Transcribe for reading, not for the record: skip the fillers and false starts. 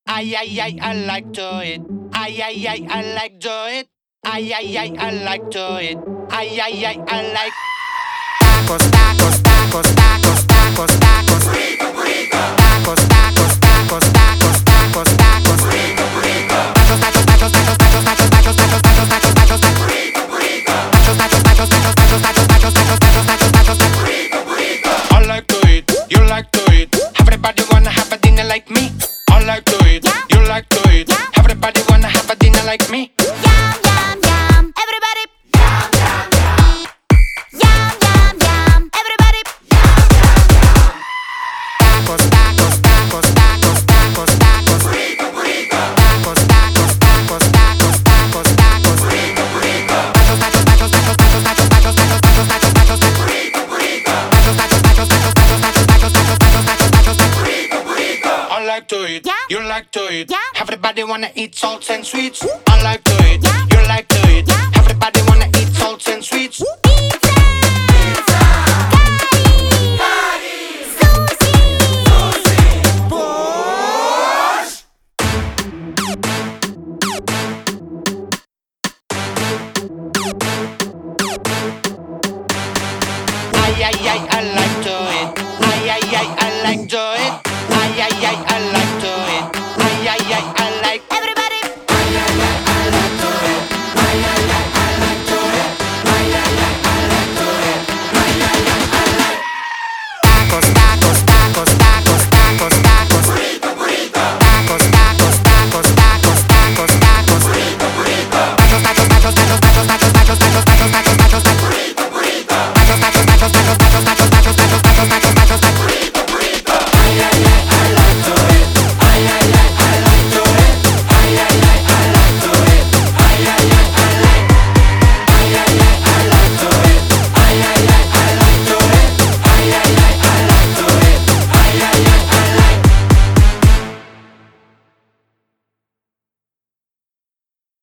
Ay, ay, ay, I like to eat. Ay, ay, ay, I like to eat. Ay, ay, ay, I like to eat. Ay, ay, ay, I like tacos, tacos, tacos, tacos, tacos, tacos. Rico, rico. Tacos, tacos, tacos, tacos, tacos, tacos. Rico, rico. Tacos, tacos, tacos, tacos, tacos, tacos, tacos, tacos, tacos, tacos, tacos, tacos. Rico, rico. Tacos, tacos, tacos, tacos, tacos, tacos, tacos, tacos, tacos, tacos, tacos, tacos. Rico, rico. I like to eat. You like to eat. Everybody wanna have a dinner like me. I like to eat. You like to eat. Everybody wanna have a dinner like me. Yum, yum, yum. Everybody. Yum, yum, yum. Yum, yum, yum. Everybody. Tacos, tacos, tacos, tacos, tacos, tacos. Rico, rico. Tacos, tacos, tacos, tacos, tacos, tacos. Rico, rico. Tacos, tacos, tacos, tacos, tacos, tacos, tacos, tacos, tacos, tacos, tacos, tacos. Rico, rico. Tacos, tacos, tacos, tacos, tacos, tacos, tacos, tacos, tacos, tacos, tacos, tacos. Rico, rico. I like to eat. Yeah. You like to eat. Yeah. Everybody wanna eat salts and sweets. I like to eat. Yeah. You